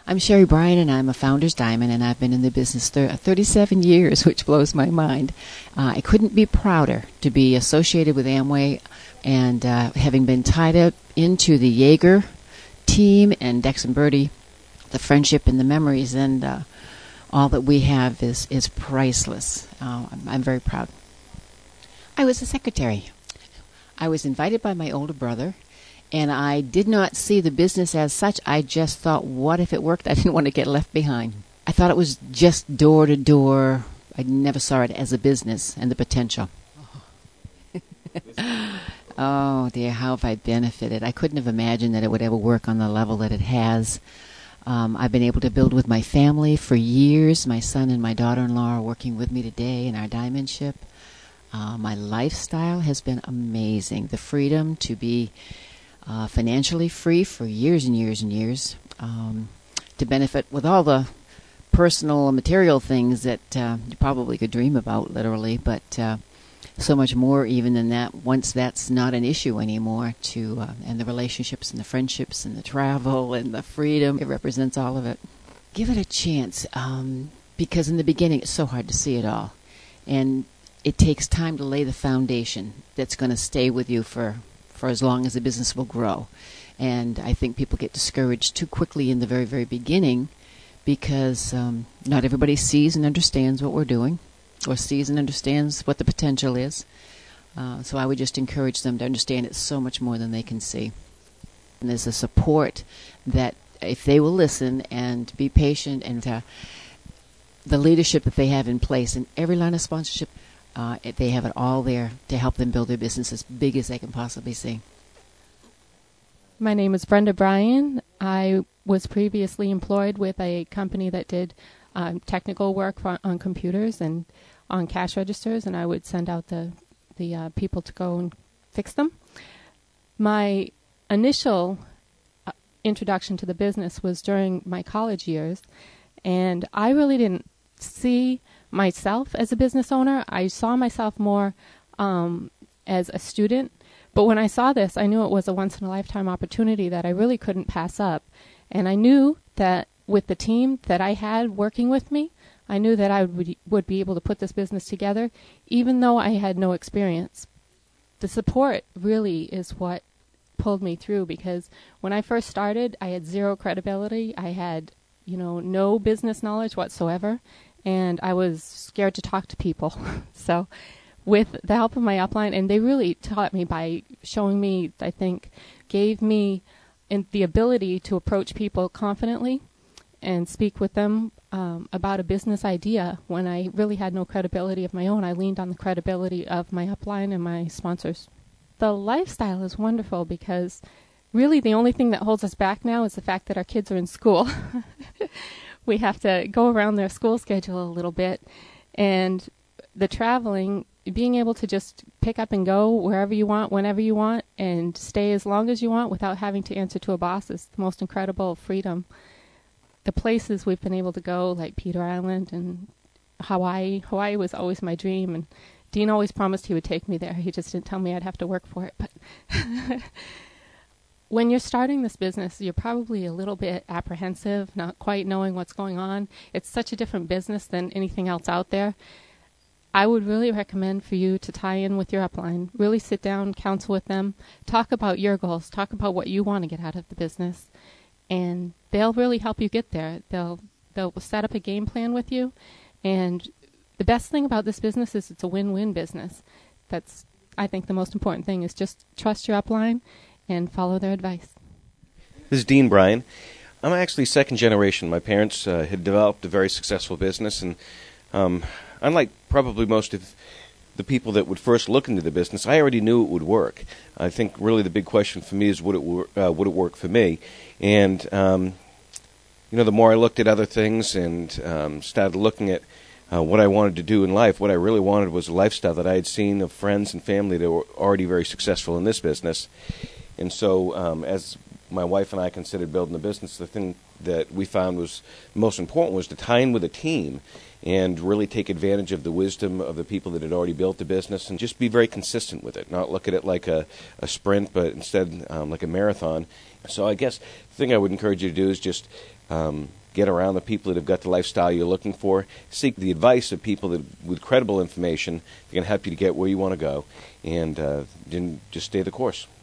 I'm Sherry Bryan, and I'm a Founder's Diamond, and I've been in the business 37 years, which blows my mind. I couldn't be prouder to be associated with Amway, and having been tied up into the Jaeger team and Dex and Bertie, the friendship and the memories, and all that we have is priceless. I'm very proud. I was a secretary. I was invited by my older brother, and I did not see the business as such. I just thought, what if it worked? I didn't want to get left behind. I thought it was just door to door. I never saw it as a business and the potential. Oh, dear, how have I benefited? I couldn't have imagined that it would ever work on the level that it has. I've been able to build with my family for years. My son and my daughter-in-law are working with me today in our diamond ship. My lifestyle has been amazing. The freedom to be financially free for years and years and years, to benefit with all the personal and material things that you probably could dream about, literally, but so much more even than that once that's not an issue anymore, and the relationships and the friendships and the travel and the freedom. It represents all of it. Give it a chance, because in the beginning it's so hard to see it all. And it takes time to lay the foundation that's going to stay with you for as long as the business will grow. And I think people get discouraged too quickly in the very, very beginning because not everybody sees and understands what we're doing or sees and understands what the potential is. So I would just encourage them to understand it's so much more than they can see. And there's a support that if they will listen and be patient, and the leadership that they have in place in every line of sponsorship, they have it all there to help them build their business as big as they can possibly see. My name is Brenda Bryan. I was previously employed with a company that did technical work on computers and on cash registers, and I would send out the people to go and fix them. My initial introduction to the business was during my college years, and I really didn't see myself as a business owner. I saw myself more as a student. But when I saw this, I knew it was a once-in-a-lifetime opportunity that I really couldn't pass up. And I knew that with the team that I had working with me, I knew that I would be able to put this business together, even though I had no experience. The support really is what pulled me through, because when I first started, I had zero credibility. I had, no business knowledge whatsoever. And I was scared to talk to people. So with the help of my upline, and they really taught me by showing me, I think, gave me the ability to approach people confidently and speak with them about a business idea when I really had no credibility of my own. I leaned on the credibility of my upline and my sponsors. The lifestyle is wonderful because really the only thing that holds us back now is the fact that our kids are in school. We have to go around their school schedule a little bit, and the traveling, being able to just pick up and go wherever you want, whenever you want, and stay as long as you want without having to answer to a boss is the most incredible freedom. The places we've been able to go, like Peter Island and Hawaii. Hawaii was always my dream, and Dean always promised he would take me there. He just didn't tell me I'd have to work for it. But when you're starting this business, you're probably a little bit apprehensive, not quite knowing what's going on. It's such a different business than anything else out there. I would really recommend for you to tie in with your upline. Really sit down, counsel with them, talk about your goals, talk about what you want to get out of the business, and they'll really help you get there. They'll set up a game plan with you, and the best thing about this business is it's a win-win business. That's, I think, the most important thing is just trust your upline and follow their advice. This is Dean Bryan. I'm actually second generation. My parents had developed a very successful business, and unlike probably most of the people that would first look into the business, I already knew it would work. I think really the big question for me is would it work for me? And the more I looked at other things and started looking at what I wanted to do in life, what I really wanted was a lifestyle that I had seen of friends and family that were already very successful in this business. And so as my wife and I considered building the business, the thing that we found was most important was to tie in with a team and really take advantage of the wisdom of the people that had already built the business and just be very consistent with it, not look at it like a sprint, but instead like a marathon. So I guess the thing I would encourage you to do is just Get around the people that have got the lifestyle you're looking for. Seek the advice of people that, with credible information, that can help you to get where you want to go, and then just stay the course.